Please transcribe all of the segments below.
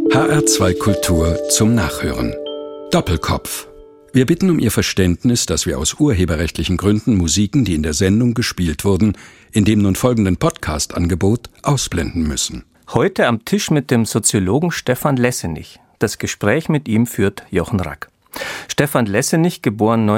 HR2 Kultur zum Nachhören. Doppelkopf. Wir bitten um Ihr Verständnis, dass wir aus urheberrechtlichen Gründen Musiken, die in der Sendung gespielt wurden, in dem nun folgenden Podcast-Angebot ausblenden müssen. Heute am Tisch mit dem Soziologen Stefan Lessenich. Das Gespräch mit ihm führt Jochen Rack. Stefan Lessenich, geboren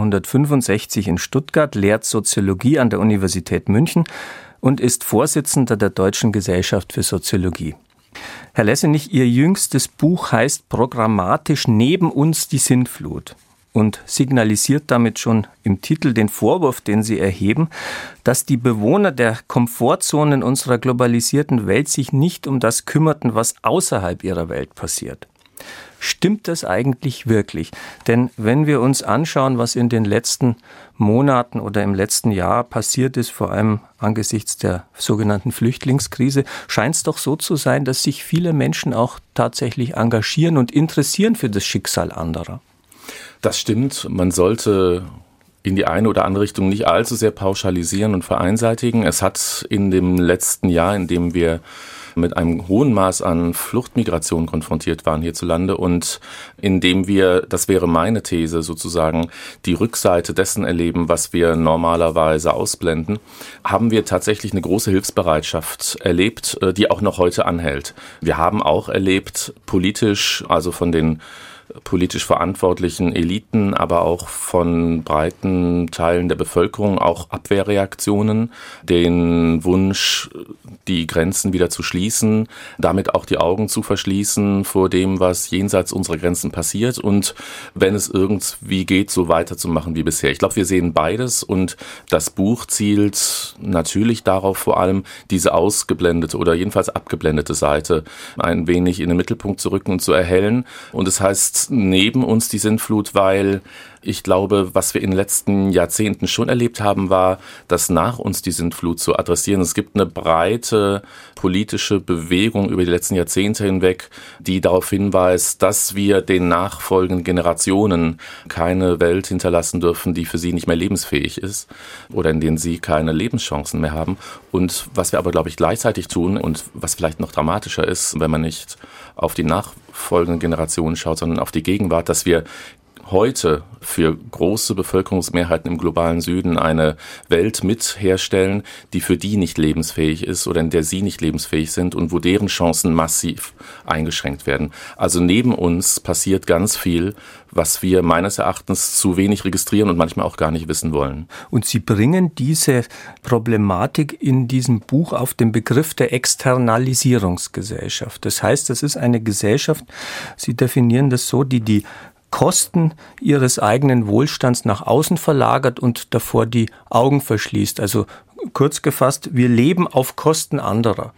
1965 in Stuttgart, lehrt Soziologie an der Universität München und ist Vorsitzender der Deutschen Gesellschaft für Soziologie. Herr Lessenich, Ihr jüngstes Buch heißt programmatisch Neben uns die Sintflut und signalisiert damit schon im Titel den Vorwurf, den Sie erheben, dass die Bewohner der Komfortzonen unserer globalisierten Welt sich nicht um das kümmerten, was außerhalb ihrer Welt passiert. Stimmt das eigentlich wirklich? Denn wenn wir uns anschauen, was in den letzten Monaten oder im letzten Jahr passiert ist, vor allem angesichts der sogenannten Flüchtlingskrise, scheint es doch so zu sein, dass sich viele Menschen auch tatsächlich engagieren und interessieren für das Schicksal anderer. Das stimmt. Man sollte in die eine oder andere Richtung nicht allzu sehr pauschalisieren und vereinseitigen. Es hat in dem letzten Jahr, in dem wir mit einem hohen Maß an Fluchtmigration konfrontiert waren hierzulande und indem wir, das wäre meine These sozusagen, die Rückseite dessen erleben, was wir normalerweise ausblenden, haben wir tatsächlich eine große Hilfsbereitschaft erlebt, die auch noch heute anhält. Wir haben auch erlebt, politisch, also von den politisch verantwortlichen Eliten, aber auch von breiten Teilen der Bevölkerung auch Abwehrreaktionen, den Wunsch, die Grenzen wieder zu schließen, damit auch die Augen zu verschließen vor dem, was jenseits unserer Grenzen passiert und wenn es irgendwie geht, so weiterzumachen wie bisher. Ich glaube, wir sehen beides und das Buch zielt natürlich darauf, vor allem diese ausgeblendete oder jedenfalls abgeblendete Seite ein wenig in den Mittelpunkt zu rücken und zu erhellen. Und es heißt neben uns die Sintflut, weil ich glaube, was wir in den letzten Jahrzehnten schon erlebt haben, war, dass nach uns die Sintflut zu adressieren. Es gibt eine breite politische Bewegung über die letzten Jahrzehnte hinweg, die darauf hinweist, dass wir den nachfolgenden Generationen keine Welt hinterlassen dürfen, die für sie nicht mehr lebensfähig ist oder in denen sie keine Lebenschancen mehr haben. Und was wir aber, glaube ich, gleichzeitig tun und was vielleicht noch dramatischer ist, wenn man nicht auf die nachfolgenden Generationen schaut, sondern auf die Gegenwart, dass wir heute für große Bevölkerungsmehrheiten im globalen Süden eine Welt mit herstellen, die für die nicht lebensfähig ist oder in der sie nicht lebensfähig sind und wo deren Chancen massiv eingeschränkt werden. Also neben uns passiert ganz viel, was wir meines Erachtens zu wenig registrieren und manchmal auch gar nicht wissen wollen. Und Sie bringen diese Problematik in diesem Buch auf den Begriff der Externalisierungsgesellschaft. Das heißt, das ist eine Gesellschaft, Sie definieren das so, die Kosten ihres eigenen Wohlstands nach außen verlagert und davor die Augen verschließt. Also kurz gefasst, wir leben auf Kosten anderer.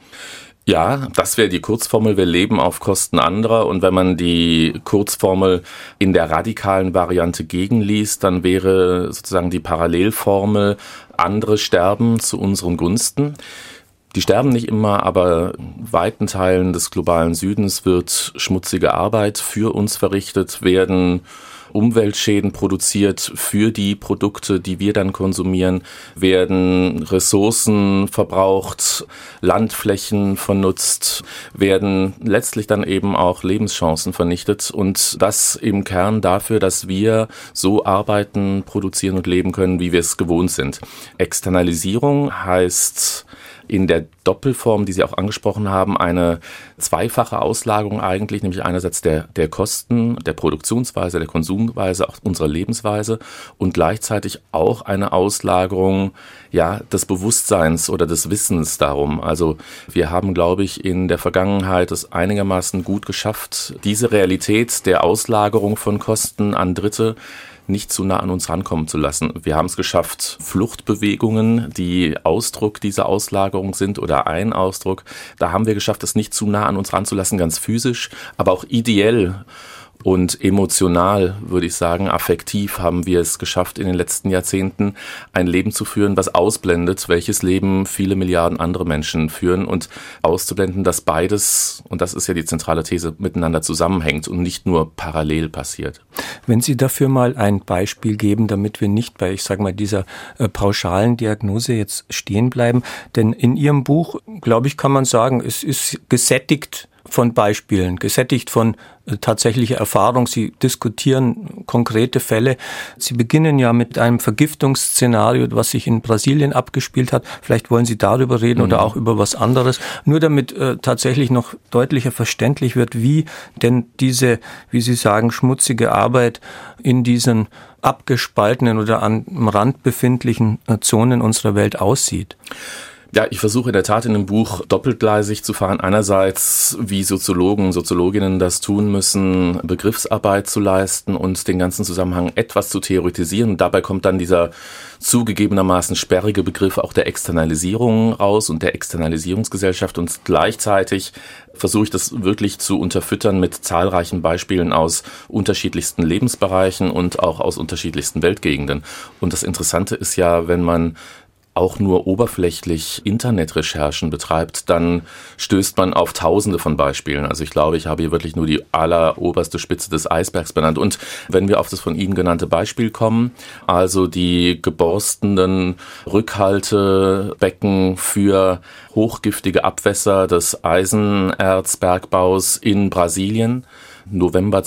Ja, das wäre die Kurzformel, wir leben auf Kosten anderer. Und wenn man die Kurzformel in der radikalen Variante gegenliest, dann wäre sozusagen die Parallelformel, andere sterben zu unseren Gunsten. Die sterben nicht immer, aber in weiten Teilen des globalen Südens wird schmutzige Arbeit für uns verrichtet, werden Umweltschäden produziert für die Produkte, die wir dann konsumieren, werden Ressourcen verbraucht, Landflächen vernutzt, werden letztlich dann eben auch Lebenschancen vernichtet und das im Kern dafür, dass wir so arbeiten, produzieren und leben können, wie wir es gewohnt sind. Externalisierung heißt in der Doppelform, die Sie auch angesprochen haben, eine zweifache Auslagerung eigentlich, nämlich einerseits der Kosten, der Produktionsweise, der Konsumweise, auch unserer Lebensweise und gleichzeitig auch eine Auslagerung des Bewusstseins oder des Wissens darum. Also wir haben, glaube ich, in der Vergangenheit es einigermaßen gut geschafft, diese Realität der Auslagerung von Kosten an Dritte nicht zu nah an uns rankommen zu lassen. Wir haben es geschafft, Fluchtbewegungen, die Ausdruck dieser Auslagerung sind oder ein Ausdruck, da haben wir geschafft, es nicht zu nah an uns ranzulassen, ganz physisch, aber auch ideell und emotional, würde ich sagen, affektiv haben wir es geschafft, in den letzten Jahrzehnten ein Leben zu führen, was ausblendet, welches Leben viele Milliarden andere Menschen führen und auszublenden, dass beides, und das ist ja die zentrale These, miteinander zusammenhängt und nicht nur parallel passiert. Wenn Sie dafür mal ein Beispiel geben, damit wir nicht bei, dieser pauschalen Diagnose jetzt stehen bleiben, denn in Ihrem Buch, glaube ich, kann man sagen, es ist gesättigt von Beispielen, gesättigt von tatsächlicher Erfahrung. Sie diskutieren konkrete Fälle. Sie beginnen ja mit einem Vergiftungsszenario, was sich in Brasilien abgespielt hat. Vielleicht wollen Sie darüber reden oder auch über was anderes. Nur damit tatsächlich noch deutlicher verständlich wird, wie denn diese, wie Sie sagen, schmutzige Arbeit in diesen abgespaltenen oder am Rand befindlichen Zonen unserer Welt aussieht. Ja, ich versuche in der Tat in dem Buch doppeltgleisig zu fahren. Einerseits, wie Soziologen, Soziologinnen das tun müssen, Begriffsarbeit zu leisten und den ganzen Zusammenhang etwas zu theoretisieren. Und dabei kommt dann dieser zugegebenermaßen sperrige Begriff auch der Externalisierung raus und der Externalisierungsgesellschaft. Und gleichzeitig versuche ich das wirklich zu unterfüttern mit zahlreichen Beispielen aus unterschiedlichsten Lebensbereichen und auch aus unterschiedlichsten Weltgegenden. Und das Interessante ist ja, wenn man auch nur oberflächlich Internetrecherchen betreibt, dann stößt man auf Tausende von Beispielen. Also ich glaube, ich habe hier wirklich nur die alleroberste Spitze des Eisbergs benannt. Und wenn wir auf das von Ihnen genannte Beispiel kommen, also die geborstenen Rückhaltebecken für hochgiftige Abwässer des Eisenerzbergbaus in Brasilien, November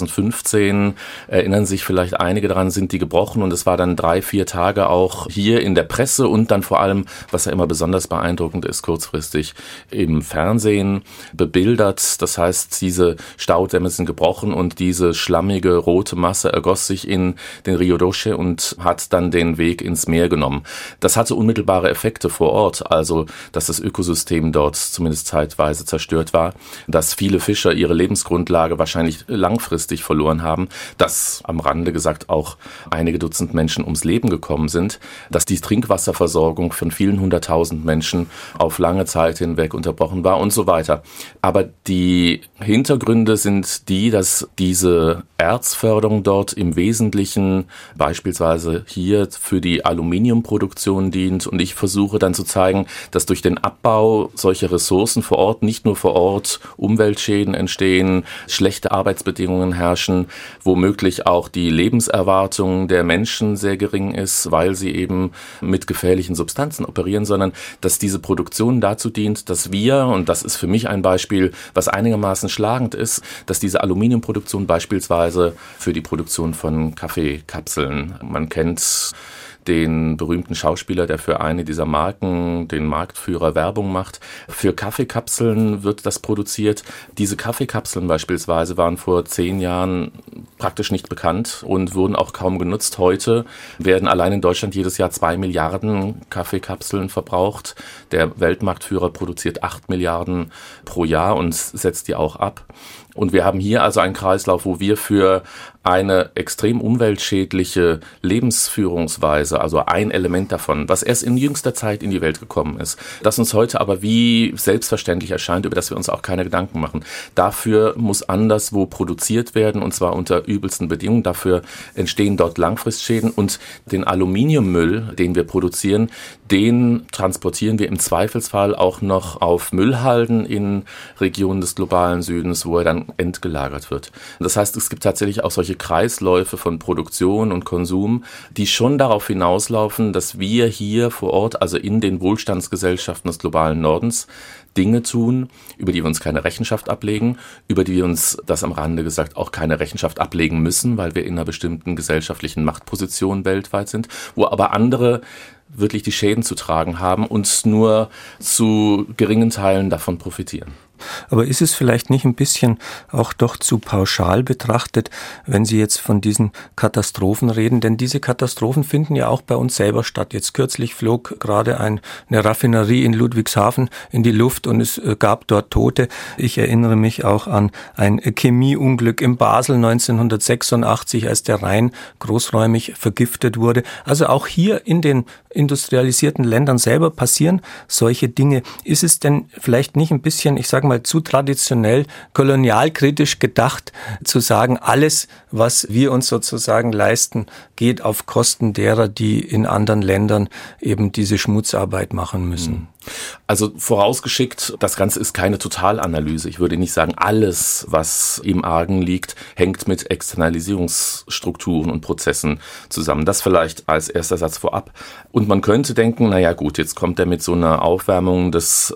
2015, erinnern sich vielleicht einige daran, sind die gebrochen und es war dann 3-4 Tage auch hier in der Presse und dann vor allem, was ja immer besonders beeindruckend ist, kurzfristig im Fernsehen bebildert. Das heißt, diese Staudämme sind gebrochen und diese schlammige rote Masse ergoss sich in den Rio Doce und hat dann den Weg ins Meer genommen. Das hatte unmittelbare Effekte vor Ort, also dass das Ökosystem dort zumindest zeitweise zerstört war, dass viele Fischer ihre Lebensgrundlage wahrscheinlich langfristig verloren haben, dass am Rande gesagt auch einige Dutzend Menschen ums Leben gekommen sind, dass die Trinkwasserversorgung von vielen 100.000 Menschen auf lange Zeit hinweg unterbrochen war und so weiter. Aber die Hintergründe sind die, dass diese Erzförderung dort im Wesentlichen beispielsweise hier für die Aluminiumproduktion dient und ich versuche dann zu zeigen, dass durch den Abbau solcher Ressourcen vor Ort nicht nur vor Ort Umweltschäden entstehen, schlechte Arbeitsbedingungen herrschen, womöglich auch die Lebenserwartung der Menschen sehr gering ist, weil sie eben mit gefährlichen Substanzen operieren, sondern dass diese Produktion dazu dient, dass wir, und das ist für mich ein Beispiel, was einigermaßen schlagend ist, dass diese Aluminiumproduktion beispielsweise für die Produktion von Kaffeekapseln, man kennt den berühmten Schauspieler, der für eine dieser Marken, den Marktführer, Werbung macht. Für Kaffeekapseln wird das produziert. Diese Kaffeekapseln beispielsweise waren vor 10 Jahren praktisch nicht bekannt und wurden auch kaum genutzt. Heute werden allein in Deutschland jedes Jahr 2 Milliarden Kaffeekapseln verbraucht. Der Weltmarktführer produziert 8 Milliarden pro Jahr und setzt die auch ab. Und wir haben hier also einen Kreislauf, wo wir für eine extrem umweltschädliche Lebensführungsweise, also ein Element davon, was erst in jüngster Zeit in die Welt gekommen ist, das uns heute aber wie selbstverständlich erscheint, über das wir uns auch keine Gedanken machen. Dafür muss anderswo produziert werden, und zwar unter übelsten Bedingungen. Dafür entstehen dort Langfristschäden und den Aluminiummüll, den wir produzieren, den transportieren wir im Zweifelsfall auch noch auf Müllhalden in Regionen des globalen Südens, wo er dann entgelagert wird. Das heißt, es gibt tatsächlich auch solche Kreisläufe von Produktion und Konsum, die schon darauf hinauslaufen, dass wir hier vor Ort, also in den Wohlstandsgesellschaften des globalen Nordens, Dinge tun, über die wir uns keine Rechenschaft ablegen, über die wir uns, das am Rande gesagt, auch keine Rechenschaft ablegen müssen, weil wir in einer bestimmten gesellschaftlichen Machtposition weltweit sind, wo aber andere wirklich die Schäden zu tragen haben und nur zu geringen Teilen davon profitieren. Aber ist es vielleicht nicht ein bisschen auch doch zu pauschal betrachtet, wenn Sie jetzt von diesen Katastrophen reden? Denn diese Katastrophen finden ja auch bei uns selber statt. Jetzt kürzlich flog gerade eine Raffinerie in Ludwigshafen in die Luft und es gab dort Tote. Ich erinnere mich auch an ein Chemieunglück in Basel 1986, als der Rhein großräumig vergiftet wurde. Also auch hier in den industrialisierten Ländern selber passieren solche Dinge. Ist es denn vielleicht nicht ein bisschen, ich sage mal, zu traditionell, kolonialkritisch gedacht, zu sagen, alles, was wir uns sozusagen leisten, geht auf Kosten derer, die in anderen Ländern eben diese Schmutzarbeit machen müssen? Also vorausgeschickt, das Ganze ist keine Totalanalyse. Ich würde nicht sagen, alles, was im Argen liegt, hängt mit Externalisierungsstrukturen und Prozessen zusammen. Das vielleicht als erster Satz vorab. Und man könnte denken, naja gut, jetzt kommt er mit so einer Aufwärmung des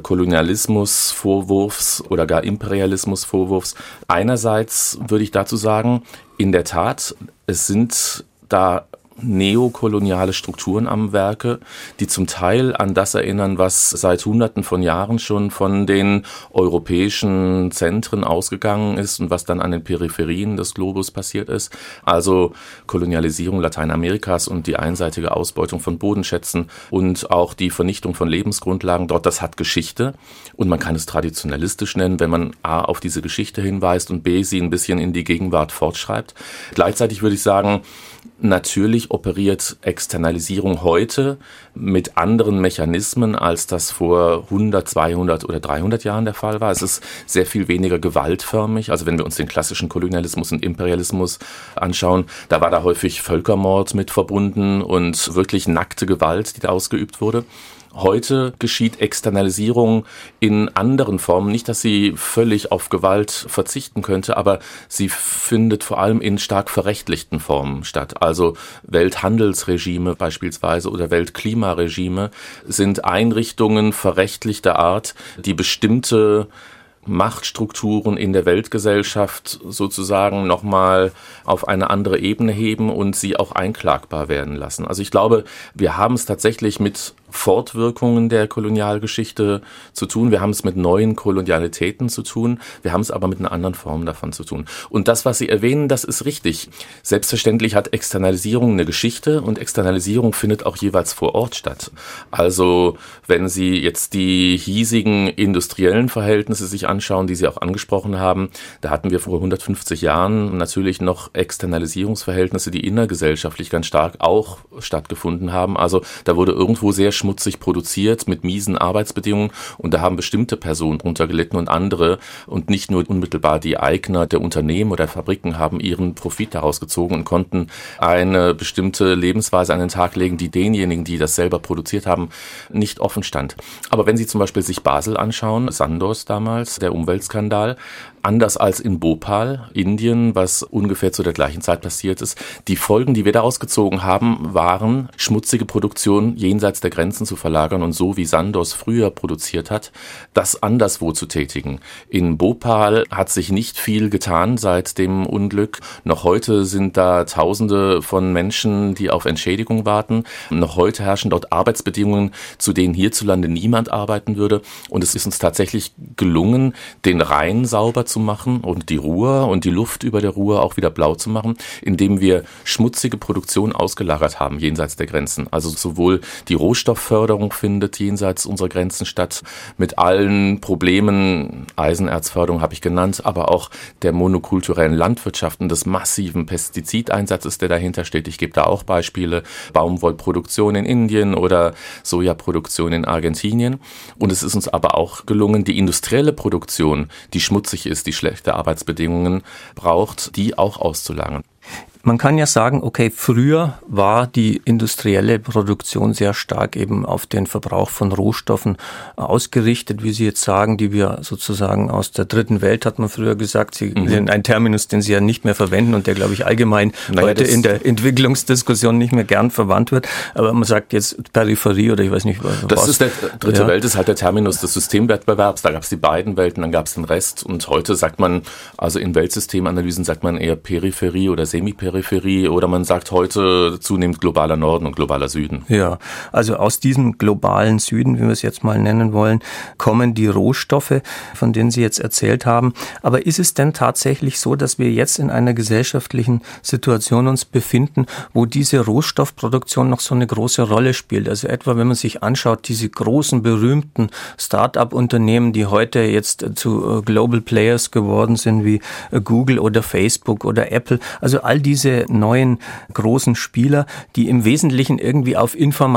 Kolonialismusvorwurfs oder gar Imperialismusvorwurfs. Einerseits würde ich dazu sagen, in der Tat, es sind da neokoloniale Strukturen am Werke, die zum Teil an das erinnern, was seit Hunderten von Jahren schon von den europäischen Zentren ausgegangen ist und was dann an den Peripherien des Globus passiert ist. Also Kolonialisierung Lateinamerikas und die einseitige Ausbeutung von Bodenschätzen und auch die Vernichtung von Lebensgrundlagen dort, das hat Geschichte und man kann es traditionalistisch nennen, wenn man A auf diese Geschichte hinweist und B sie ein bisschen in die Gegenwart fortschreibt. Gleichzeitig würde ich sagen, natürlich operiert Externalisierung heute mit anderen Mechanismen, als das vor 100, 200 oder 300 Jahren der Fall war. Es ist sehr viel weniger gewaltförmig. Also wenn wir uns den klassischen Kolonialismus und Imperialismus anschauen, da war da häufig Völkermord mit verbunden und wirklich nackte Gewalt, die da ausgeübt wurde. Heute geschieht Externalisierung in anderen Formen. Nicht, dass sie völlig auf Gewalt verzichten könnte, aber sie findet vor allem in stark verrechtlichten Formen statt. Also Welthandelsregime beispielsweise oder Weltklimaregime sind Einrichtungen verrechtlichter Art, die bestimmte Machtstrukturen in der Weltgesellschaft sozusagen nochmal auf eine andere Ebene heben und sie auch einklagbar werden lassen. Also ich glaube, wir haben es tatsächlich mit Fortwirkungen der Kolonialgeschichte zu tun. Wir haben es mit neuen Kolonialitäten zu tun. Wir haben es aber mit einer anderen Form davon zu tun. Und das, was Sie erwähnen, das ist richtig. Selbstverständlich hat Externalisierung eine Geschichte und Externalisierung findet auch jeweils vor Ort statt. Also wenn Sie jetzt die hiesigen industriellen Verhältnisse sich anschauen, die Sie auch angesprochen haben, da hatten wir vor 150 Jahren natürlich noch Externalisierungsverhältnisse, die innergesellschaftlich ganz stark auch stattgefunden haben. Also da wurde irgendwo sehr schmutzig produziert mit miesen Arbeitsbedingungen und da haben bestimmte Personen drunter gelitten und andere und nicht nur unmittelbar die Eigner der Unternehmen oder Fabriken haben ihren Profit daraus gezogen und konnten eine bestimmte Lebensweise an den Tag legen, die denjenigen, die das selber produziert haben, nicht offen stand. Aber wenn Sie zum Beispiel sich Basel anschauen, Sandoz damals, der Umweltskandal, anders als in Bhopal, Indien, was ungefähr zu der gleichen Zeit passiert ist. Die Folgen, die wir daraus gezogen haben, waren, schmutzige Produktion jenseits der Grenzen zu verlagern und so, wie Sandoz früher produziert hat, das anderswo zu tätigen. In Bhopal hat sich nicht viel getan seit dem Unglück. Noch heute sind da Tausende von Menschen, die auf Entschädigung warten. Noch heute herrschen dort Arbeitsbedingungen, zu denen hierzulande niemand arbeiten würde. Und es ist uns tatsächlich gelungen, den Rhein sauber zu machen und die Ruhr und die Luft über der Ruhr auch wieder blau zu machen, indem wir schmutzige Produktion ausgelagert haben jenseits der Grenzen. Also sowohl die Rohstoffförderung findet jenseits unserer Grenzen statt, mit allen Problemen, Eisenerzförderung habe ich genannt, aber auch der monokulturellen Landwirtschaft und des massiven Pestizideinsatzes, der dahinter steht. Ich gebe da auch Beispiele, Baumwollproduktion in Indien oder Sojaproduktion in Argentinien. Und es ist uns aber auch gelungen, die industrielle Produktion, die schmutzig ist, die schlechte Arbeitsbedingungen braucht, die auch auszulagern. Man kann ja sagen, okay, früher war die industrielle Produktion sehr stark eben auf den Verbrauch von Rohstoffen ausgerichtet, wie Sie jetzt sagen, die wir sozusagen aus der dritten Welt, hat man früher gesagt, Sie sind ein Terminus, den Sie ja nicht mehr verwenden und der, glaube ich, allgemein heute in der Entwicklungsdiskussion nicht mehr gern verwandt wird. Aber man sagt jetzt Peripherie oder ich weiß nicht was. Das ist der dritte Welt, ist halt der Terminus des Systemwettbewerbs. Da gab es die beiden Welten, dann gab es den Rest und heute sagt man, also in Weltsystemanalysen sagt man eher Peripherie oder Semiperipherie oder man sagt heute zunehmend globaler Norden und globaler Süden. Ja, also aus diesem globalen Süden, wie wir es jetzt mal nennen wollen, kommen die Rohstoffe, von denen Sie jetzt erzählt haben. Aber ist es denn tatsächlich so, dass wir jetzt in einer gesellschaftlichen Situation uns befinden, wo diese Rohstoffproduktion noch so eine große Rolle spielt? Also etwa, wenn man sich anschaut, diese großen, berühmten Start-up-Unternehmen, die heute jetzt zu Global Players geworden sind, wie Google oder Facebook oder Apple, also all diese neuen großen Spieler, die im Wesentlichen irgendwie auf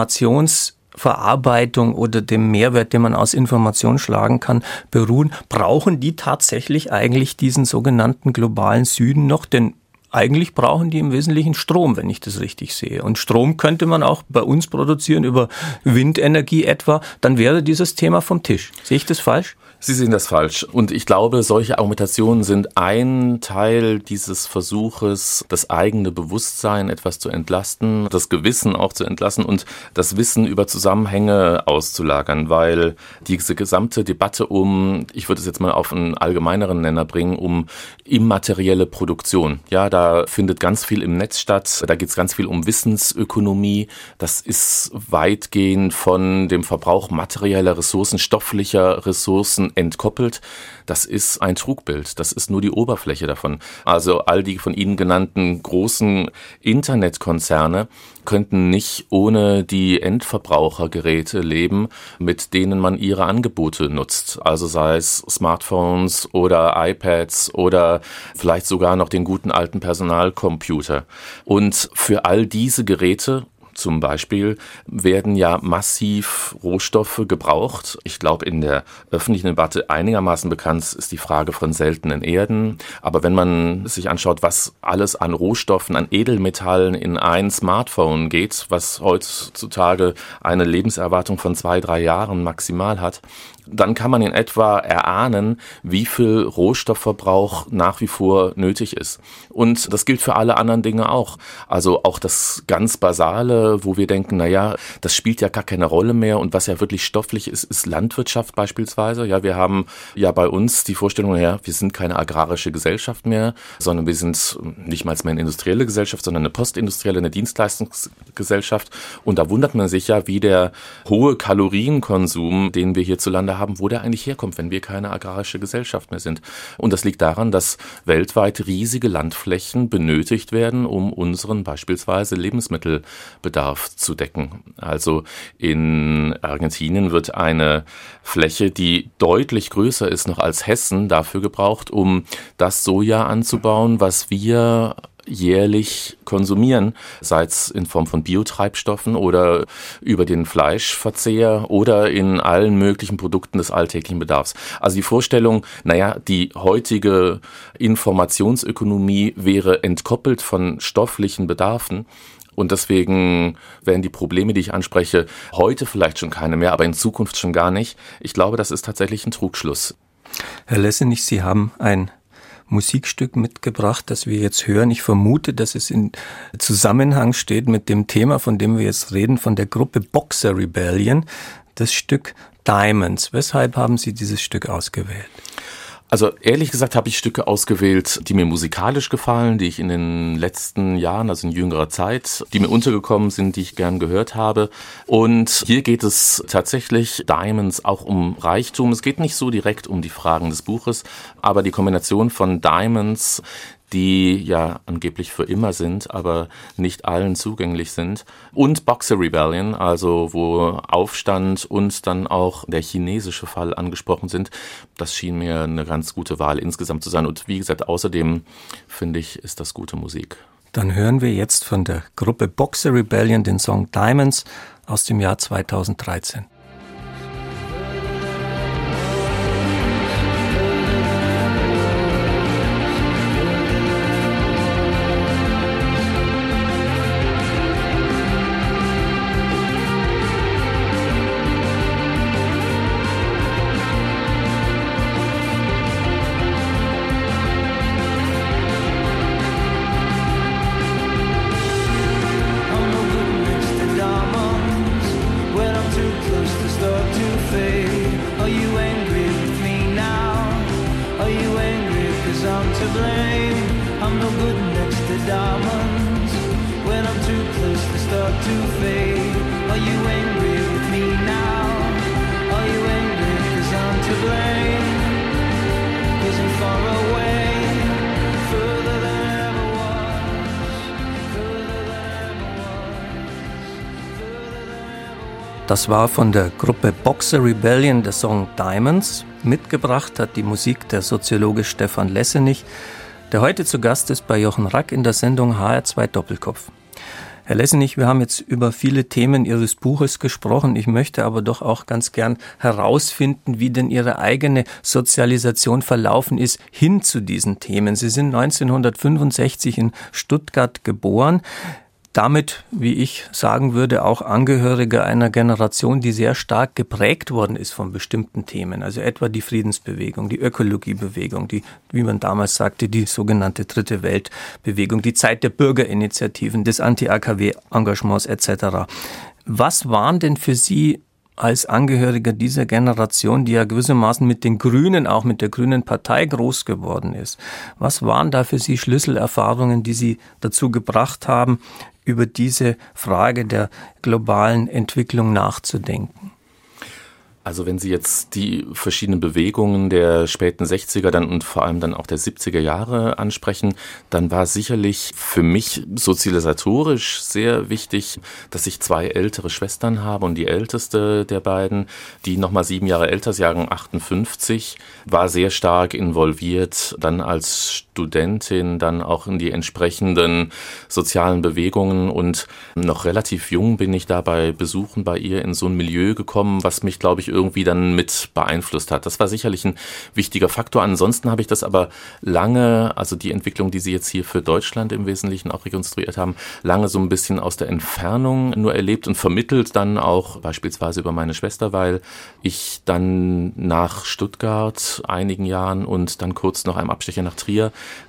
Informationsverarbeitung oder dem Mehrwert, den man aus Information schlagen kann, beruhen, brauchen die tatsächlich eigentlich diesen sogenannten globalen Süden noch? Denn eigentlich brauchen die im Wesentlichen Strom, wenn ich das richtig sehe. Und Strom könnte man auch bei uns produzieren über Windenergie etwa. Dann wäre dieses Thema vom Tisch. Sehe ich das falsch? Sie sehen das falsch. Und ich glaube, solche Argumentationen sind ein Teil dieses Versuches, das eigene Bewusstsein etwas zu entlasten, das Gewissen auch zu entlassen und das Wissen über Zusammenhänge auszulagern, weil diese gesamte Debatte ich würde es jetzt mal auf einen allgemeineren Nenner bringen, um immaterielle Produktion. Ja, da findet ganz viel im Netz statt, da geht es ganz viel um Wissensökonomie. Das ist weitgehend von dem Verbrauch materieller Ressourcen, stofflicher Ressourcen entkoppelt. Das ist ein Trugbild. Das ist nur die Oberfläche davon. Also all die von Ihnen genannten großen Internetkonzerne könnten nicht ohne die Endverbrauchergeräte leben, mit denen man ihre Angebote nutzt. Also sei es Smartphones oder iPads oder vielleicht sogar noch den guten alten Personalcomputer. Und für all diese Geräte zum Beispiel werden ja massiv Rohstoffe gebraucht. Ich glaube, in der öffentlichen Debatte einigermaßen bekannt ist die Frage von seltenen Erden. Aber wenn man sich anschaut, was alles an Rohstoffen, an Edelmetallen in ein Smartphone geht, was heutzutage eine Lebenserwartung von 2-3 Jahren maximal hat, dann kann man in etwa erahnen, wie viel Rohstoffverbrauch nach wie vor nötig ist. Und das gilt für alle anderen Dinge auch. Also auch das ganz Basale, wo wir denken, naja, das spielt ja gar keine Rolle mehr und was ja wirklich stofflich ist, ist Landwirtschaft beispielsweise. Ja, wir haben ja bei uns die Vorstellung, ja, wir sind keine agrarische Gesellschaft mehr, sondern wir sind nicht mal mehr eine industrielle Gesellschaft, sondern eine postindustrielle, eine Dienstleistungsgesellschaft. Und da wundert man sich ja, wie der hohe Kalorienkonsum, den wir hierzulande haben, wo der eigentlich herkommt, wenn wir keine agrarische Gesellschaft mehr sind. Und das liegt daran, dass weltweit riesige Landflächen benötigt werden, um unseren beispielsweise Lebensmittelbedarf zu decken. Also in Argentinien wird eine Fläche, die deutlich größer ist noch als Hessen, dafür gebraucht, um das Soja anzubauen, was wir jährlich konsumieren, sei es in Form von Biotreibstoffen oder über den Fleischverzehr oder in allen möglichen Produkten des alltäglichen Bedarfs. Also die Vorstellung, naja, die heutige Informationsökonomie wäre entkoppelt von stofflichen Bedarfen. Und deswegen werden die Probleme, die ich anspreche, heute vielleicht schon keine mehr, aber in Zukunft schon gar nicht. Ich glaube, das ist tatsächlich ein Trugschluss. Herr Lessenich, Sie haben ein Musikstück mitgebracht, das wir jetzt hören. Ich vermute, dass es in Zusammenhang steht mit dem Thema, von dem wir jetzt reden, von der Gruppe Boxer Rebellion, das Stück Diamonds. Weshalb haben Sie dieses Stück ausgewählt? Also ehrlich gesagt habe ich Stücke ausgewählt, die mir musikalisch gefallen, die ich in den letzten Jahren, also in jüngerer Zeit, die mir untergekommen sind, die ich gern gehört habe. Und hier geht es tatsächlich, Diamonds, auch um Reichtum. Es geht nicht so direkt um die Fragen des Buches, aber die Kombination von Diamonds, die ja angeblich für immer sind, aber nicht allen zugänglich sind. Und Boxer Rebellion, also wo Aufstand und dann auch der chinesische Fall angesprochen sind. Das schien mir eine ganz gute Wahl insgesamt zu sein. Und wie gesagt, außerdem finde ich, ist das gute Musik. Dann hören wir jetzt von der Gruppe Boxer Rebellion den Song Diamonds aus dem Jahr 2013. Das war von der Gruppe Boxer Rebellion der Song Diamonds. Mitgebracht hat die Musik der Soziologe Stefan Lessenich, der heute zu Gast ist bei Jochen Rack in der Sendung HR2 Doppelkopf. Herr Lessenich, wir haben jetzt über viele Themen Ihres Buches gesprochen. Ich möchte aber doch auch ganz gern herausfinden, wie denn Ihre eigene Sozialisation verlaufen ist hin zu diesen Themen. Sie sind 1965 in Stuttgart geboren. Damit, wie ich sagen würde, auch Angehörige einer Generation, die sehr stark geprägt worden ist von bestimmten Themen. Also etwa die Friedensbewegung, die Ökologiebewegung, die, wie man damals sagte, die sogenannte Dritte Weltbewegung, die Zeit der Bürgerinitiativen, des Anti-AKW-Engagements etc. Was waren denn für Sie als Angehöriger dieser Generation, die ja gewissermaßen mit den Grünen, auch mit der Grünen Partei groß geworden ist, was waren da für Sie Schlüsselerfahrungen, die Sie dazu gebracht haben, über diese Frage der globalen Entwicklung nachzudenken? Also wenn Sie jetzt die verschiedenen Bewegungen der späten 60er dann und vor allem dann auch der 70er Jahre ansprechen, dann war sicherlich für mich sozialisatorisch sehr wichtig, dass ich 2 ältere Schwestern habe und die älteste der beiden, die nochmal 7 Jahre älter ist, Jahrgang 58, war sehr stark involviert, dann als Studentin, dann auch in die entsprechenden sozialen Bewegungen und noch relativ jung bin ich da bei Besuchen bei ihr in so ein Milieu gekommen, was mich, glaube ich, irgendwie dann mit beeinflusst hat. Das war sicherlich ein wichtiger Faktor. Ansonsten habe ich das aber lange, also die Entwicklung, die Sie jetzt hier für Deutschland im Wesentlichen auch rekonstruiert haben, lange so ein bisschen aus der Entfernung nur erlebt und vermittelt dann auch beispielsweise über meine Schwester, weil ich dann nach Stuttgart einigen Jahren und dann kurz noch einem Abstecher nach Trier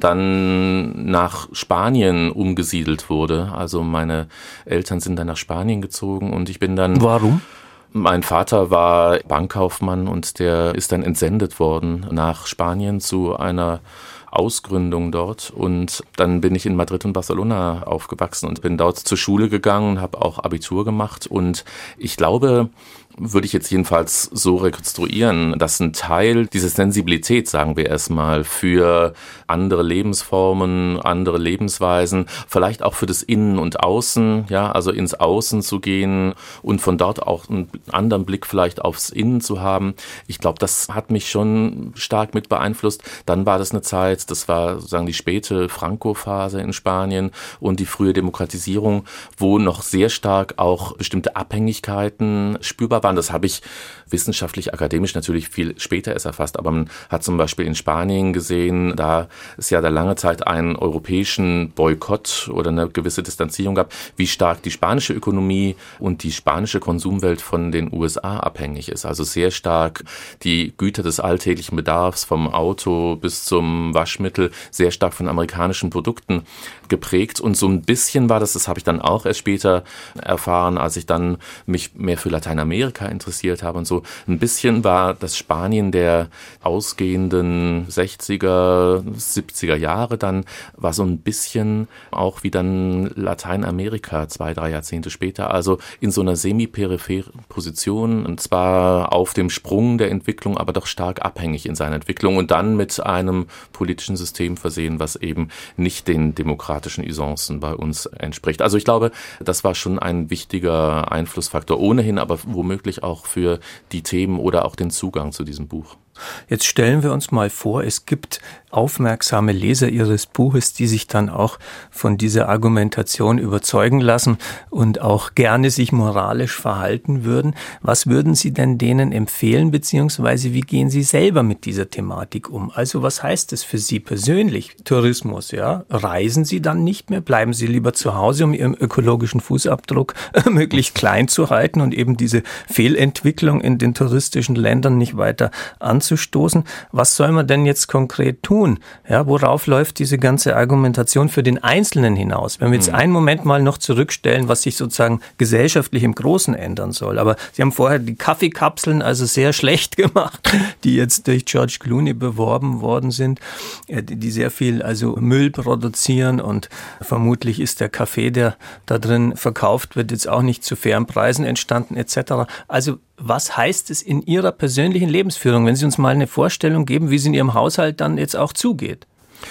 dann nach Spanien umgesiedelt wurde. Also meine Eltern sind dann nach Spanien gezogen und ich bin dann... Warum? Mein Vater war Bankkaufmann und der ist dann entsendet worden nach Spanien zu einer Ausgründung dort und dann bin ich in Madrid und Barcelona aufgewachsen und bin dort zur Schule gegangen, habe auch Abitur gemacht und ich glaube, würde ich jetzt jedenfalls so rekonstruieren, dass ein Teil dieser Sensibilität, sagen wir erstmal, für andere Lebensformen, andere Lebensweisen, vielleicht auch für das Innen und Außen, ja, also ins Außen zu gehen und von dort auch einen anderen Blick vielleicht aufs Innen zu haben. Ich glaube, das hat mich schon stark mit beeinflusst. Dann war das eine Zeit, das war sozusagen die späte Franco-Phase in Spanien und die frühe Demokratisierung, wo noch sehr stark auch bestimmte Abhängigkeiten spürbar waren. Das habe ich wissenschaftlich, akademisch natürlich viel später erst erfasst, aber man hat zum Beispiel in Spanien gesehen, da es ja da lange Zeit einen europäischen Boykott oder eine gewisse Distanzierung gab, wie stark die spanische Ökonomie und die spanische Konsumwelt von den USA abhängig ist. Also sehr stark die Güter des alltäglichen Bedarfs, vom Auto bis zum Waschmittel, sehr stark von amerikanischen Produkten geprägt. Und so ein bisschen war das habe ich dann auch erst später erfahren, als ich dann mich mehr für Lateinamerika interessiert habe und so. Ein bisschen war das Spanien der ausgehenden 60er, 70er Jahre dann, war so ein bisschen auch wie dann Lateinamerika 2-3 Jahrzehnte später, also in so einer semi-peripheren Position und zwar auf dem Sprung der Entwicklung, aber doch stark abhängig in seiner Entwicklung und dann mit einem politischen System versehen, was eben nicht den demokratischen Usancen bei uns entspricht. Also ich glaube, das war schon ein wichtiger Einflussfaktor ohnehin, aber womöglich auch für die Themen oder auch den Zugang zu diesem Buch. Jetzt stellen wir uns mal vor, es gibt aufmerksame Leser Ihres Buches, die sich dann auch von dieser Argumentation überzeugen lassen und auch gerne sich moralisch verhalten würden. Was würden Sie denn denen empfehlen, beziehungsweise wie gehen Sie selber mit dieser Thematik um? Also was heißt es für Sie persönlich, Tourismus? Ja? Reisen Sie dann nicht mehr? Bleiben Sie lieber zu Hause, um Ihren ökologischen Fußabdruck möglichst klein zu halten und eben diese Fehlentwicklung in den touristischen Ländern nicht weiter anzustoßen? Was soll man denn jetzt konkret tun? Ja, worauf läuft diese ganze Argumentation für den Einzelnen hinaus? Wenn wir jetzt einen Moment mal noch zurückstellen, was sich sozusagen gesellschaftlich im Großen ändern soll. Aber Sie haben vorher die Kaffeekapseln also sehr schlecht gemacht, die jetzt durch George Clooney beworben worden sind, die sehr viel also Müll produzieren und vermutlich ist der Kaffee, der da drin verkauft wird, jetzt auch nicht zu fairen Preisen entstanden etc. Also was heißt es in Ihrer persönlichen Lebensführung, wenn Sie uns mal eine Vorstellung geben, wie es in Ihrem Haushalt dann jetzt auch zugeht?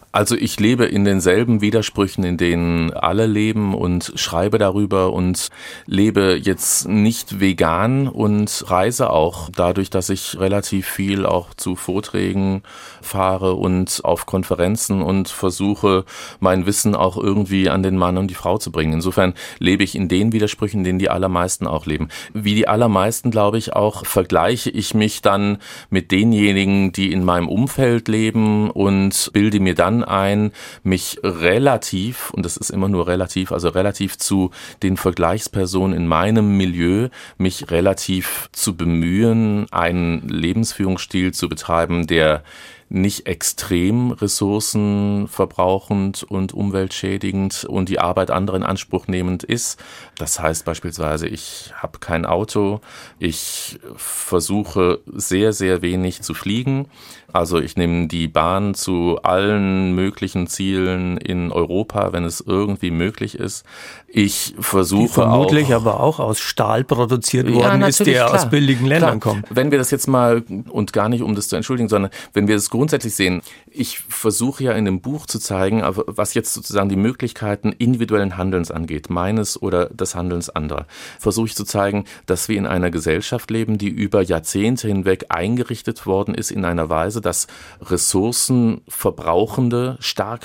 Also ich lebe in denselben Widersprüchen, in denen alle leben und schreibe darüber und lebe jetzt nicht vegan und reise auch dadurch, dass ich relativ viel auch zu Vorträgen fahre und auf Konferenzen und versuche, mein Wissen auch irgendwie an den Mann und die Frau zu bringen. Insofern lebe ich in den Widersprüchen, in denen die allermeisten auch leben. Wie die allermeisten, glaube ich, auch vergleiche ich mich dann mit denjenigen, die in meinem Umfeld leben und bilde mir dann ein, mich relativ, und das ist immer nur relativ, also relativ zu den Vergleichspersonen in meinem Milieu, mich relativ zu bemühen, einen Lebensführungsstil zu betreiben, der nicht extrem ressourcenverbrauchend und umweltschädigend und die Arbeit anderer in Anspruch nehmend ist. Das heißt beispielsweise, ich habe kein Auto, ich versuche sehr, sehr wenig zu fliegen. Also ich nehme die Bahn zu allen möglichen Zielen in Europa, wenn es irgendwie möglich ist. Ich versuche die vermutlich aber auch aus Stahl produziert worden ist, der klar, aus billigen Ländern kommt. Wenn wir das jetzt mal, und gar nicht um das zu entschuldigen, sondern wenn wir das grundsätzlich sehen, ich versuche ja in dem Buch zu zeigen, was jetzt sozusagen die Möglichkeiten individuellen Handelns angeht, meines oder des Handelns anderer, versuche ich zu zeigen, dass wir in einer Gesellschaft leben, die über Jahrzehnte hinweg eingerichtet worden ist in einer Weise, dass ressourcenverbrauchende, stark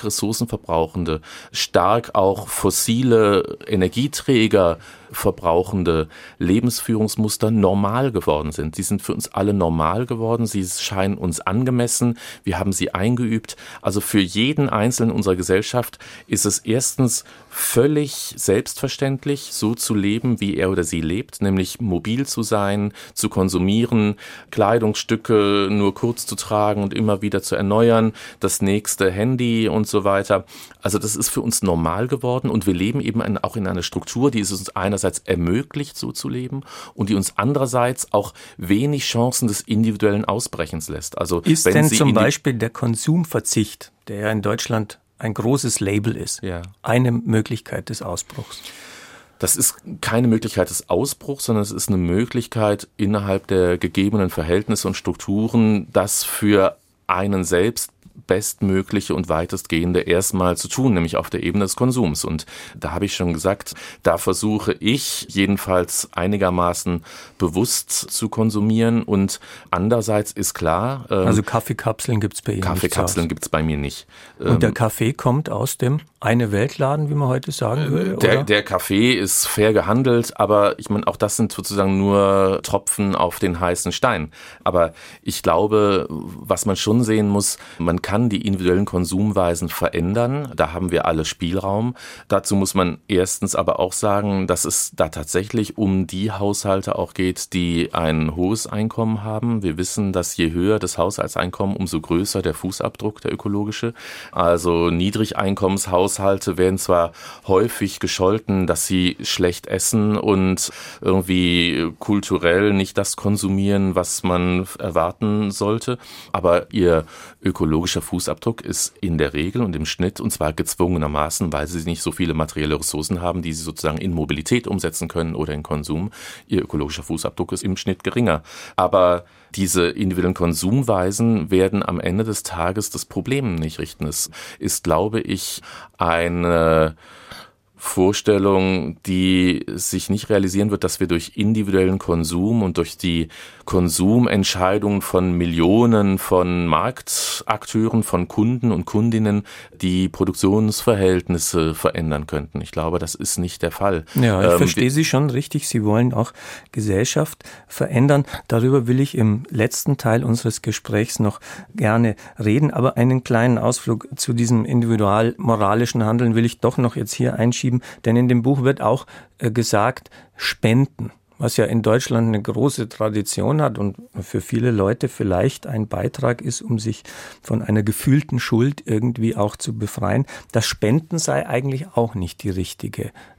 auch fossile Energieträger verbrauchende Lebensführungsmuster normal geworden sind. Sie sind für uns alle normal geworden, sie scheinen uns angemessen, wir haben sie eingeübt. Also für jeden Einzelnen unserer Gesellschaft ist es erstens völlig selbstverständlich, so zu leben, wie er oder sie lebt, nämlich mobil zu sein, zu konsumieren, Kleidungsstücke nur kurz zu tragen und immer wieder zu erneuern, das nächste Handy und so weiter. Also das ist für uns normal geworden und wir leben eben auch in einer Struktur, die es uns einerseits ermöglicht, so zu leben und die uns andererseits auch wenig Chancen des individuellen Ausbrechens lässt. Also ist denn zum Beispiel der Konsumverzicht, der ja in Deutschland ein großes Label ist, eine Möglichkeit des Ausbruchs? Das ist keine Möglichkeit des Ausbruchs, sondern es ist eine Möglichkeit innerhalb der gegebenen Verhältnisse und Strukturen, das für einen selbst bestmögliche und weitestgehende erstmal zu tun, nämlich auf der Ebene des Konsums. Und da habe ich schon gesagt, da versuche ich jedenfalls einigermaßen bewusst zu konsumieren und andererseits ist klar... also Kaffeekapseln gibt es bei Ihnen nicht. Kaffeekapseln gibt es bei mir nicht. Und der Kaffee kommt aus dem Eine-Welt-Laden, wie man heute sagen würde? Der Kaffee ist fair gehandelt, aber ich meine, auch das sind sozusagen nur Tropfen auf den heißen Stein. Aber ich glaube, was man schon sehen muss, man kann die individuellen Konsumweisen verändern. Da haben wir alle Spielraum. Dazu muss man erstens aber auch sagen, dass es da tatsächlich um die Haushalte auch geht, die ein hohes Einkommen haben. Wir wissen, dass je höher das Haushaltseinkommen, umso größer der Fußabdruck, der ökologische. Also Niedrigeinkommenshaushalte werden zwar häufig gescholten, dass sie schlecht essen und irgendwie kulturell nicht das konsumieren, was man erwarten sollte, aber ihr ökologischer Fußabdruck ist in der Regel und im Schnitt, und zwar gezwungenermaßen, weil sie nicht so viele materielle Ressourcen haben, die sie sozusagen in Mobilität umsetzen können oder in Konsum. Ihr ökologischer Fußabdruck ist im Schnitt geringer. Aber diese individuellen Konsumweisen werden am Ende des Tages das Problem nicht richten. Es ist, glaube ich, eine Vorstellung, die sich nicht realisieren wird, dass wir durch individuellen Konsum und durch die Konsumentscheidungen von Millionen von Marktakteuren, von Kunden und Kundinnen die Produktionsverhältnisse verändern könnten. Ich glaube, das ist nicht der Fall. Ja, ich verstehe Sie schon richtig. Sie wollen auch Gesellschaft verändern. Darüber will ich im letzten Teil unseres Gesprächs noch gerne reden. Aber einen kleinen Ausflug zu diesem individual-moralischen Handeln will ich doch noch jetzt hier einschieben. Denn in dem Buch wird auch gesagt, Spenden, was ja in Deutschland eine große Tradition hat und für viele Leute vielleicht ein Beitrag ist, um sich von einer gefühlten Schuld irgendwie auch zu befreien. Das Spenden sei eigentlich auch nicht die richtige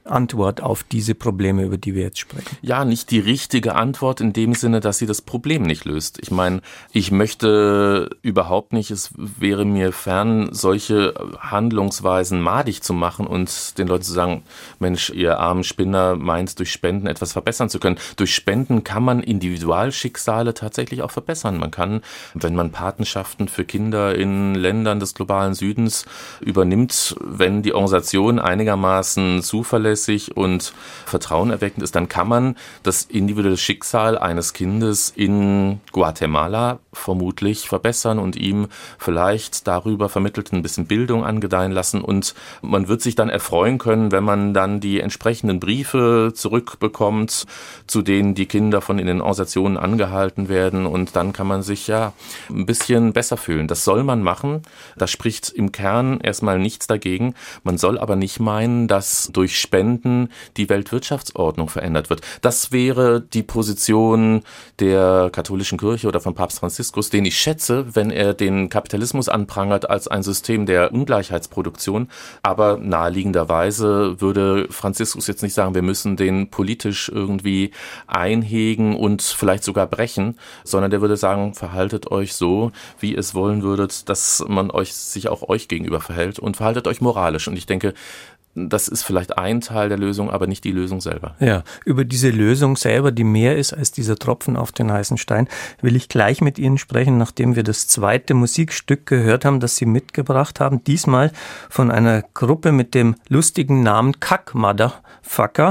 Antwort auf diese Probleme, über die wir jetzt sprechen? Ja, nicht die richtige Antwort in dem Sinne, dass sie das Problem nicht löst. Ich meine, ich möchte überhaupt nicht, es wäre mir fern, solche Handlungsweisen madig zu machen und den Leuten zu sagen, Mensch, ihr armen Spinner meint, durch Spenden etwas verbessern zu können. Durch Spenden kann man Individualschicksale tatsächlich auch verbessern. Man kann, wenn man Patenschaften für Kinder in Ländern des globalen Südens übernimmt, wenn die Organisation einigermaßen zuverlässig und vertrauenerweckend ist, dann kann man das individuelle Schicksal eines Kindes in Guatemala vermutlich verbessern und ihm vielleicht darüber vermittelt ein bisschen Bildung angedeihen lassen, und man wird sich dann erfreuen können, wenn man dann die entsprechenden Briefe zurückbekommt, zu denen die Kinder von in den Organisationen angehalten werden, und dann kann man sich ja ein bisschen besser fühlen. Das soll man machen. Da spricht im Kern erstmal nichts dagegen. Man soll aber nicht meinen, dass durch Spenden die Weltwirtschaftsordnung verändert wird. Das wäre die Position der katholischen Kirche oder von Papst Franziskus, den ich schätze, wenn er den Kapitalismus anprangert als ein System der Ungleichheitsproduktion. Aber naheliegenderweise würde Franziskus jetzt nicht sagen, wir müssen den politisch irgendwie einhegen und vielleicht sogar brechen, sondern der würde sagen, verhaltet euch so, wie ihr es wollen würdet, dass man sich auch euch gegenüber verhält, und verhaltet euch moralisch. Und ich denke, das ist vielleicht ein Teil der Lösung, aber nicht die Lösung selber. Ja, über diese Lösung selber, die mehr ist als dieser Tropfen auf den heißen Stein, will ich gleich mit Ihnen sprechen, nachdem wir das zweite Musikstück gehört haben, das Sie mitgebracht haben. Diesmal von einer Gruppe mit dem lustigen Namen Kack Motherfucker.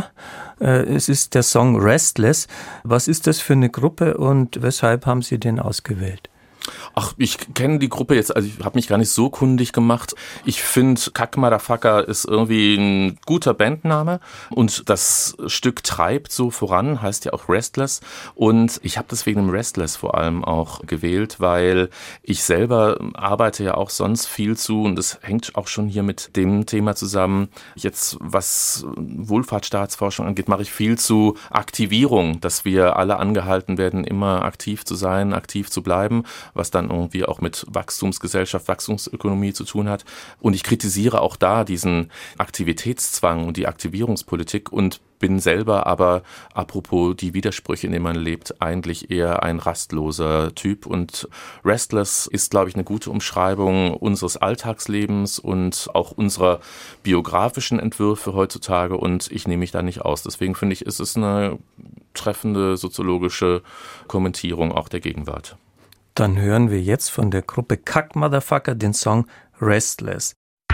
Es ist der Song Restless. Was ist das für eine Gruppe und weshalb haben Sie den ausgewählt? Ach, ich kenne die Gruppe jetzt, also ich habe mich gar nicht so kundig gemacht. Ich finde, Kack Motherfucker ist irgendwie ein guter Bandname, und das Stück treibt so voran, heißt ja auch Restless, und ich habe das wegen dem Restless vor allem auch gewählt, weil ich selber arbeite ja auch sonst viel zu, und das hängt auch schon hier mit dem Thema zusammen. Jetzt, was Wohlfahrtsstaatsforschung angeht, mache ich viel zu Aktivierung, dass wir alle angehalten werden, immer aktiv zu sein, aktiv zu bleiben, was dann irgendwie auch mit Wachstumsgesellschaft, Wachstumsökonomie zu tun hat. Und ich kritisiere auch da diesen Aktivitätszwang und die Aktivierungspolitik und bin selber aber, apropos die Widersprüche, in denen man lebt, eigentlich eher ein rastloser Typ. Und Restless ist, glaube ich, eine gute Umschreibung unseres Alltagslebens und auch unserer biografischen Entwürfe heutzutage. Und ich nehme mich da nicht aus. Deswegen finde ich, ist es eine treffende soziologische Kommentierung auch der Gegenwart. Dann hören wir jetzt von der Gruppe Kack Motherfucker den Song Restless.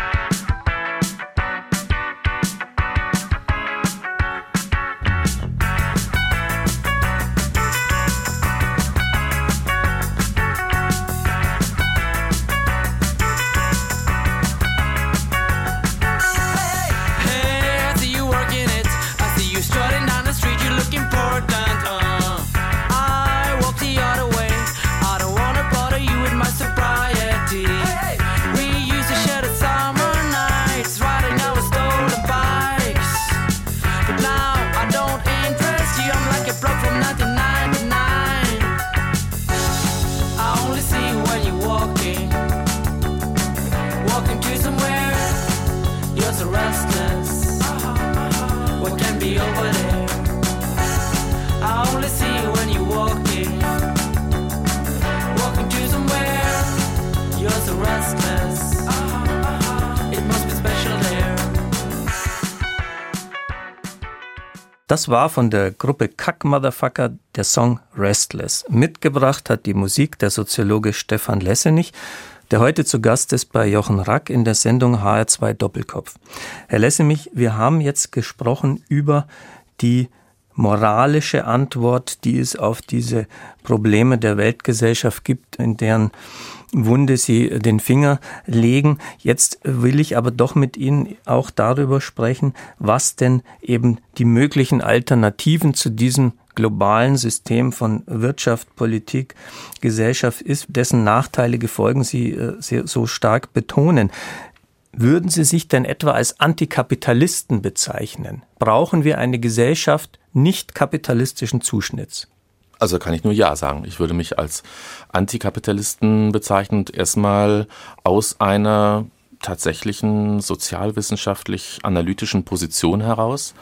Das war von der Gruppe Kack Motherfucker der Song Restless. Mitgebracht hat die Musik der Soziologe Stefan Lessenich, der heute zu Gast ist bei Jochen Rack in der Sendung HR2 Doppelkopf. Herr Lessenich, wir haben jetzt gesprochen über die moralische Antwort, die es auf diese Probleme der Weltgesellschaft gibt, in deren Wunde Sie den Finger legen. Jetzt will ich aber doch mit Ihnen auch darüber sprechen, was denn eben die möglichen Alternativen zu diesem globalen System von Wirtschaft, Politik, Gesellschaft ist, dessen nachteilige Folgen Sie so stark betonen. Würden Sie sich denn etwa als Antikapitalisten bezeichnen? Brauchen wir eine Gesellschaft nicht kapitalistischen Zuschnitts? Also kann ich nur Ja sagen. Ich würde mich als Antikapitalisten bezeichnen, erstmal aus einer tatsächlichen sozialwissenschaftlich-analytischen Position heraus,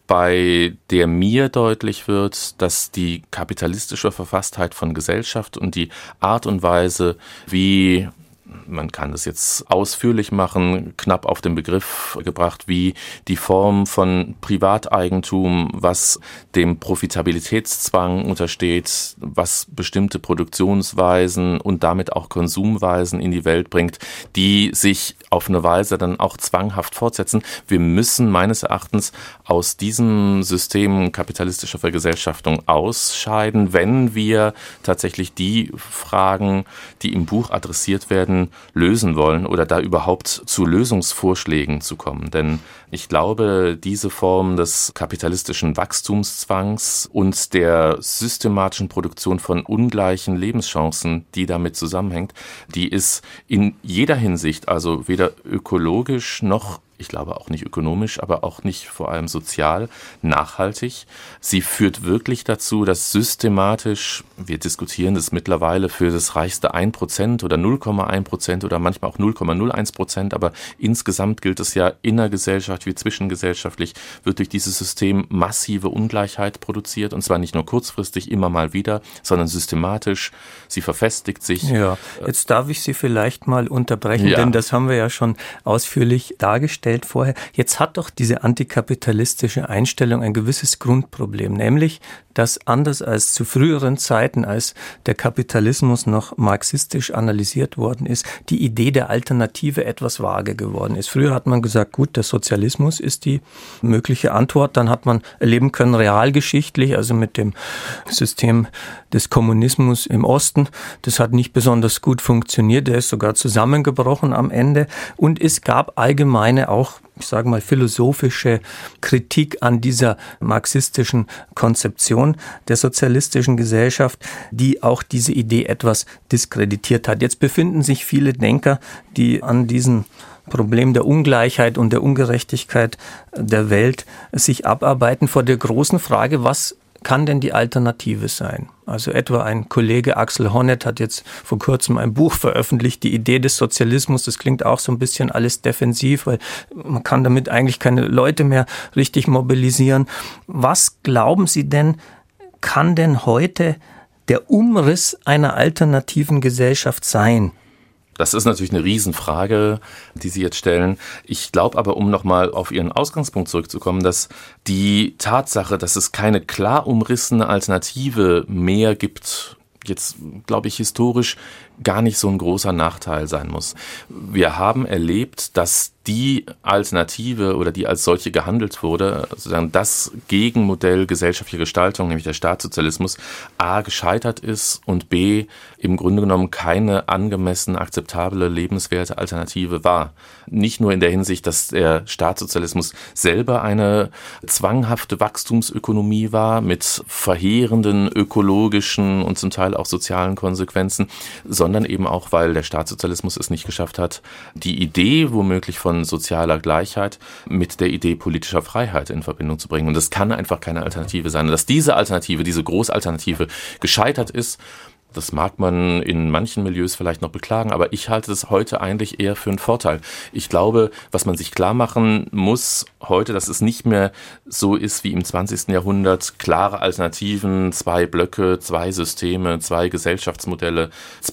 bei der mir deutlich wird, dass die kapitalistische Verfasstheit von Gesellschaft und die Art und Weise, wie, man kann das jetzt ausführlich machen, knapp auf den Begriff gebracht, wie die Form von Privateigentum, was dem Profitabilitätszwang untersteht, was bestimmte Produktionsweisen und damit auch Konsumweisen in die Welt bringt, die sich auf eine Weise dann auch zwanghaft fortsetzen. Wir müssen meines Erachtens aus diesem System kapitalistischer Vergesellschaftung ausscheiden, wenn wir tatsächlich die Fragen, die im Buch adressiert werden, lösen wollen oder da überhaupt zu Lösungsvorschlägen zu kommen. Denn ich glaube, diese Form des kapitalistischen Wachstumszwangs und der systematischen Produktion von ungleichen Lebenschancen, die damit zusammenhängt, die ist in jeder Hinsicht, also weder ökologisch noch, ich glaube auch nicht ökonomisch, aber auch nicht vor allem sozial nachhaltig. Sie führt wirklich dazu, dass systematisch, wir diskutieren das mittlerweile für das reichste 1% oder 0,1% oder manchmal auch 0,01%, aber insgesamt gilt es ja innergesellschaftlich wie zwischengesellschaftlich, wird durch dieses System massive Ungleichheit produziert und zwar nicht nur kurzfristig immer mal wieder, sondern systematisch. Sie verfestigt sich. Ja, jetzt darf ich Sie vielleicht mal unterbrechen, denn das haben wir ja schon ausführlich dargestellt vorher. Jetzt hat doch diese antikapitalistische Einstellung ein gewisses Grundproblem, nämlich, dass anders als zu früheren Zeiten, als der Kapitalismus noch marxistisch analysiert worden ist, die Idee der Alternative etwas vage geworden ist. Früher hat man gesagt, gut, der Sozialismus ist die mögliche Antwort. Dann hat man erleben können, realgeschichtlich, also mit dem System des Kommunismus im Osten, das hat nicht besonders gut funktioniert. Der ist sogar zusammengebrochen am Ende. Und es gab allgemeine auch, ich sage mal, philosophische Kritik an dieser marxistischen Konzeption der sozialistischen Gesellschaft, die auch diese Idee etwas diskreditiert hat. Jetzt befinden sich viele Denker, die an diesem Problem der Ungleichheit und der Ungerechtigkeit der Welt sich abarbeiten vor der großen Frage, was kann denn die Alternative sein? Also etwa ein Kollege Axel Honneth hat jetzt vor kurzem ein Buch veröffentlicht, die Idee des Sozialismus. Das klingt auch so ein bisschen alles defensiv, weil man kann damit eigentlich keine Leute mehr richtig mobilisieren. Was glauben Sie denn, kann denn heute der Umriss einer alternativen Gesellschaft sein? Das ist natürlich eine Riesenfrage, die Sie jetzt stellen. Ich glaube aber, um nochmal auf Ihren Ausgangspunkt zurückzukommen, dass die Tatsache, dass es keine klar umrissene Alternative mehr gibt, jetzt, glaube ich, historisch gar nicht so ein großer Nachteil sein muss. Wir haben erlebt, dass die Alternative oder die als solche gehandelt wurde, sozusagen das Gegenmodell gesellschaftlicher Gestaltung, nämlich der Staatssozialismus, A, gescheitert ist und B, im Grunde genommen keine angemessen akzeptable, lebenswerte Alternative war. Nicht nur in der Hinsicht, dass der Staatssozialismus selber eine zwanghafte Wachstumsökonomie war mit verheerenden ökologischen und zum Teil auch sozialen Konsequenzen, sondern eben auch, weil der Staatssozialismus es nicht geschafft hat, die Idee womöglich von sozialer Gleichheit mit der Idee politischer Freiheit in Verbindung zu bringen. Und das kann einfach keine Alternative sein. Und dass diese Alternative, diese Großalternative gescheitert ist, das mag man in manchen Milieus vielleicht noch beklagen, aber ich halte das heute eigentlich eher für einen Vorteil. Ich glaube, was man sich klar machen muss heute, dass es nicht mehr so ist wie im 20. Jahrhundert, klare Alternativen, 2 Blöcke, 2 Systeme, 2 Gesellschaftsmodelle,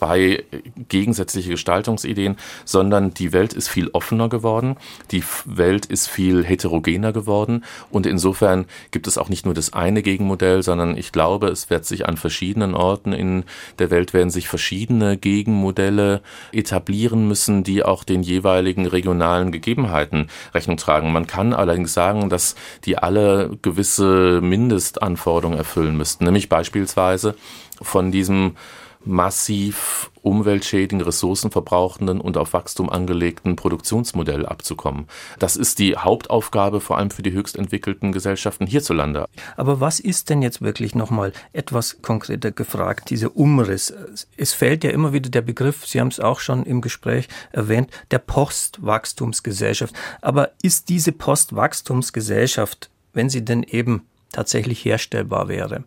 2 gegensätzliche Gestaltungsideen, sondern die Welt ist viel offener geworden, die Welt ist viel heterogener geworden und insofern gibt es auch nicht nur das eine Gegenmodell, sondern ich glaube, es wird sich an verschiedenen Orten in der Welt werden sich verschiedene Gegenmodelle etablieren müssen, die auch den jeweiligen regionalen Gegebenheiten Rechnung tragen. Man kann allerdings sagen, dass die alle gewisse Mindestanforderungen erfüllen müssten, nämlich beispielsweise von diesem massiv umweltschädigenden, ressourcenverbrauchenden und auf Wachstum angelegten Produktionsmodell abzukommen. Das ist die Hauptaufgabe vor allem für die höchst entwickelten Gesellschaften hierzulande. Aber was ist denn jetzt wirklich nochmal etwas konkreter gefragt, dieser Umriss? Es fällt ja immer wieder der Begriff, Sie haben es auch schon im Gespräch erwähnt, der Postwachstumsgesellschaft. Aber ist diese Postwachstumsgesellschaft, wenn sie denn eben tatsächlich herstellbar wäre,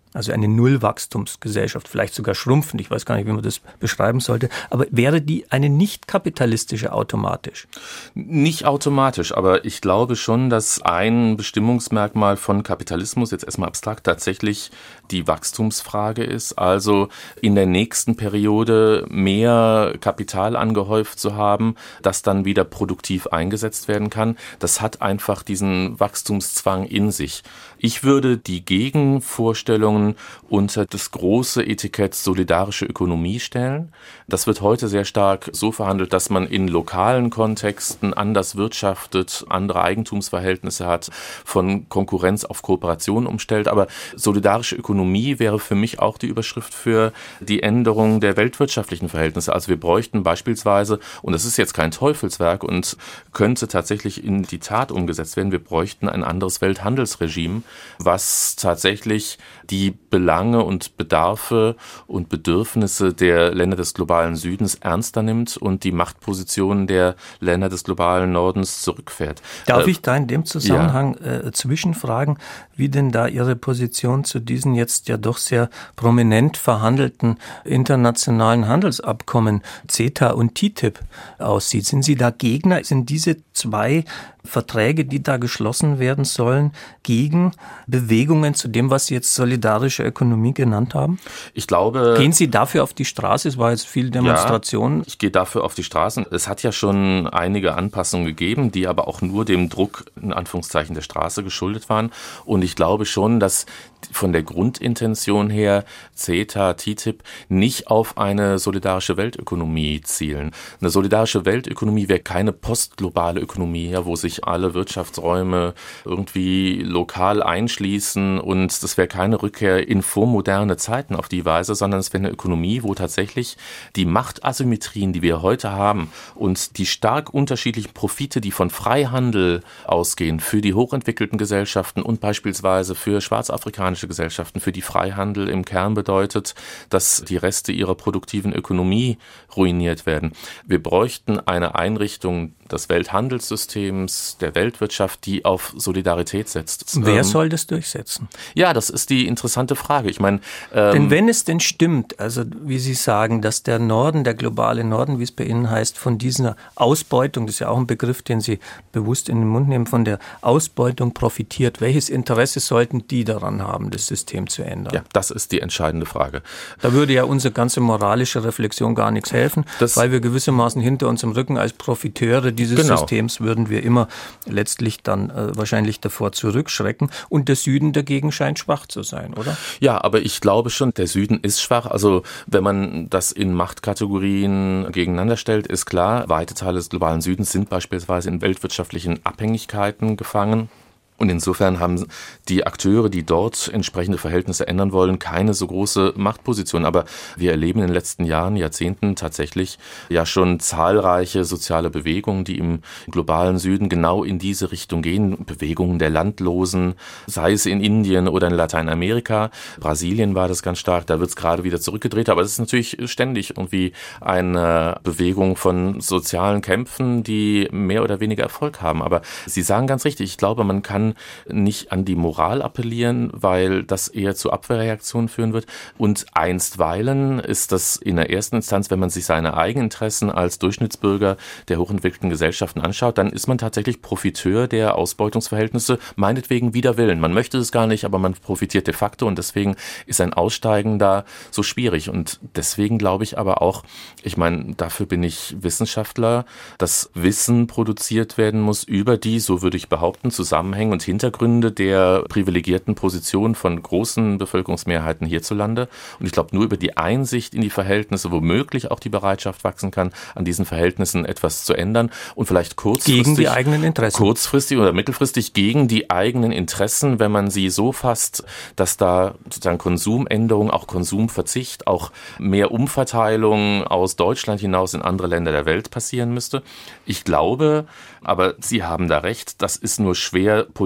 Also eine Nullwachstumsgesellschaft, vielleicht sogar schrumpfend, ich weiß gar nicht, wie man das beschreiben sollte. Aber wäre die eine nicht kapitalistische automatisch? Nicht automatisch, aber ich glaube schon, dass ein Bestimmungsmerkmal von Kapitalismus, jetzt erstmal abstrakt, tatsächlich die Wachstumsfrage ist. Also in der nächsten Periode mehr Kapital angehäuft zu haben, das dann wieder produktiv eingesetzt werden kann. Das hat einfach diesen Wachstumszwang in sich. Ich würde die Gegenvorstellungen unter das große Etikett solidarische Ökonomie stellen. Das wird heute sehr stark so verhandelt, dass man in lokalen Kontexten anders wirtschaftet, andere Eigentumsverhältnisse hat, von Konkurrenz auf Kooperation umstellt. Aber solidarische Ökonomie wäre für mich auch die Überschrift für die Änderung der weltwirtschaftlichen Verhältnisse. Also wir bräuchten beispielsweise, und das ist jetzt kein Teufelswerk und könnte tatsächlich in die Tat umgesetzt werden, wir bräuchten ein anderes Welthandelsregime, was tatsächlich die Belange und Bedarfe und Bedürfnisse der Länder des globalen Südens ernster nimmt und die Machtpositionen der Länder des globalen Nordens zurückfährt. Darf ich da in dem Zusammenhang zwischenfragen, wie denn da Ihre Position zu diesen jetzt ja doch sehr prominent verhandelten internationalen Handelsabkommen CETA und TTIP aussieht? Sind Sie da Gegner? Sind diese zwei Verträge, die da geschlossen werden sollen, gegen Bewegungen zu dem, was Sie jetzt solidarische Ökonomie genannt haben? Ich glaube... Gehen Sie dafür auf die Straße? Es war jetzt viel Demonstration. Ja, ich gehe dafür auf die Straßen. Es hat ja schon einige Anpassungen gegeben, die aber auch nur dem Druck, in Anführungszeichen, der Straße geschuldet waren. Und ich glaube schon, dass von der Grundintention her CETA, TTIP nicht auf eine solidarische Weltökonomie zielen. Eine solidarische Weltökonomie wäre keine postglobale Ökonomie, ja, wo sich alle Wirtschaftsräume irgendwie lokal einschließen, und das wäre keine Rückkehr in vormoderne Zeiten auf die Weise, sondern es wäre eine Ökonomie, wo tatsächlich die Machtasymmetrien, die wir heute haben, und die stark unterschiedlichen Profite, die von Freihandel ausgehen für die hochentwickelten Gesellschaften und beispielsweise für schwarzafrikanische Gesellschaften, für die Freihandel im Kern bedeutet, dass die Reste ihrer produktiven Ökonomie ruiniert werden. Wir bräuchten eine Einrichtung des Welthandelssystems, der Weltwirtschaft, die auf Solidarität setzt. Wer soll das durchsetzen? Ja, das ist die interessante Frage. Ich meine, denn wenn es denn stimmt, also wie Sie sagen, dass der Norden, der globale Norden, wie es bei Ihnen heißt, von dieser Ausbeutung, das ist ja auch ein Begriff, den Sie bewusst in den Mund nehmen, von der Ausbeutung profitiert, welches Interesse sollten die daran haben, das System zu ändern? Ja, das ist die entscheidende Frage. Da würde ja unsere ganze moralische Reflexion gar nichts helfen, weil wir gewissermaßen hinter uns im Rücken als Profiteure dieses Systems würden wir immer letztlich dann wahrscheinlich davor zurückschrecken. Und der Süden dagegen scheint schwach zu sein, oder? Ja, aber ich glaube schon, der Süden ist schwach. Also wenn man das in Machtkategorien gegeneinander stellt, ist klar, weite Teile des globalen Südens sind beispielsweise in weltwirtschaftlichen Abhängigkeiten gefangen. Und insofern haben die Akteure, die dort entsprechende Verhältnisse ändern wollen, keine so große Machtposition. Aber wir erleben in den letzten Jahren, Jahrzehnten tatsächlich ja schon zahlreiche soziale Bewegungen, die im globalen Süden genau in diese Richtung gehen. Bewegungen der Landlosen, sei es in Indien oder in Lateinamerika. Brasilien war das ganz stark, da wird es gerade wieder zurückgedreht. Aber es ist natürlich ständig irgendwie eine Bewegung von sozialen Kämpfen, die mehr oder weniger Erfolg haben. Aber Sie sagen ganz richtig, ich glaube, man kann nicht an die Moral appellieren, weil das eher zu Abwehrreaktionen führen wird. Und einstweilen ist das in der ersten Instanz, wenn man sich seine Eigeninteressen als Durchschnittsbürger der hochentwickelten Gesellschaften anschaut, dann ist man tatsächlich Profiteur der Ausbeutungsverhältnisse, meinetwegen wider Willen. Man möchte es gar nicht, aber man profitiert de facto, und deswegen ist ein Aussteigen da so schwierig. Und deswegen glaube ich aber auch, ich meine, dafür bin ich Wissenschaftler, dass Wissen produziert werden muss über die, so würde ich behaupten, Zusammenhänge und Hintergründe der privilegierten Position von großen Bevölkerungsmehrheiten hierzulande. Und ich glaube, nur über die Einsicht in die Verhältnisse, womöglich auch die Bereitschaft wachsen kann, an diesen Verhältnissen etwas zu ändern und vielleicht kurzfristig gegen die eigenen Interessen. Kurzfristig oder mittelfristig gegen die eigenen Interessen, wenn man sie so fasst, dass da sozusagen Konsumänderung, auch Konsumverzicht, auch mehr Umverteilung aus Deutschland hinaus in andere Länder der Welt passieren müsste. Ich glaube, aber Sie haben da recht, das ist nur schwer politisch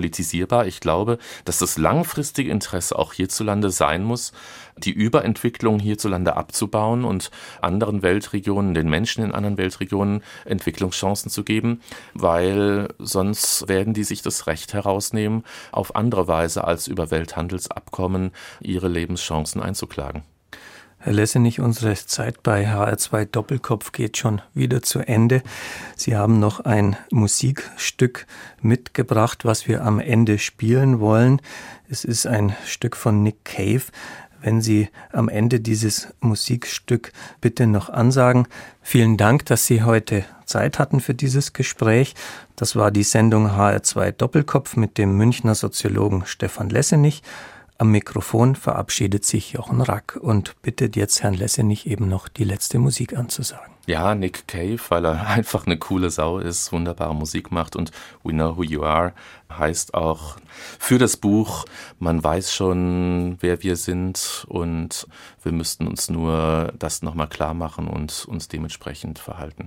politisierbar. Ich glaube, dass das langfristige Interesse auch hierzulande sein muss, die Überentwicklung hierzulande abzubauen und anderen Weltregionen, den Menschen in anderen Weltregionen Entwicklungschancen zu geben, weil sonst werden die sich das Recht herausnehmen, auf andere Weise als über Welthandelsabkommen ihre Lebenschancen einzuklagen. Herr Lessenich, unsere Zeit bei HR2 Doppelkopf geht schon wieder zu Ende. Sie haben noch ein Musikstück mitgebracht, was wir am Ende spielen wollen. Es ist ein Stück von Nick Cave. Wenn Sie am Ende dieses Musikstück bitte noch ansagen. Vielen Dank, dass Sie heute Zeit hatten für dieses Gespräch. Das war die Sendung HR2 Doppelkopf mit dem Münchner Soziologen Stefan Lessenich. Am Mikrofon verabschiedet sich Jochen Rack und bittet jetzt Herrn Lessenich eben noch die letzte Musik anzusagen. Ja, Nick Cave, weil er einfach eine coole Sau ist, wunderbare Musik macht und We Know Who You Are heißt auch für das Buch, man weiß schon, wer wir sind und wir müssten uns nur das nochmal klar machen und uns dementsprechend verhalten.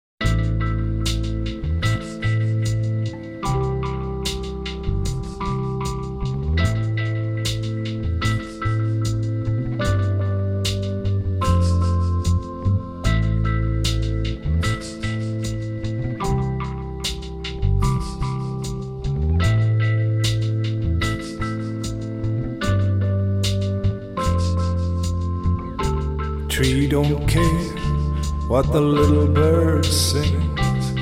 Tree don't care what the little bird sings.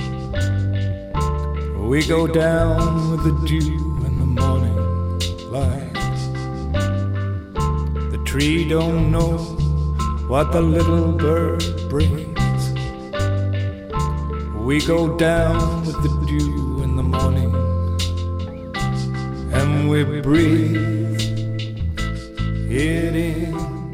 We go down with the dew in the morning light. The tree don't know what the little bird brings. We go down with the dew in the morning, and we breathe it in.